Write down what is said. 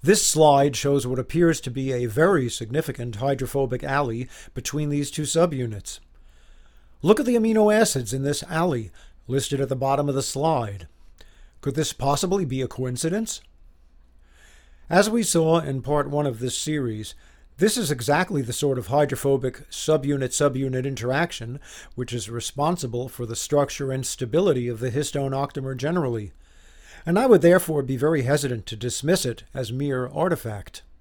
This slide shows what appears to be a very significant hydrophobic alley between these two subunits. Look at the amino acids in this alley, listed at the bottom of the slide. Could this possibly be a coincidence? As we saw in part 1 of this series, this is exactly the sort of hydrophobic subunit-subunit interaction which is responsible for the structure and stability of the histone octamer generally, and I would therefore be very hesitant to dismiss it as mere artifact.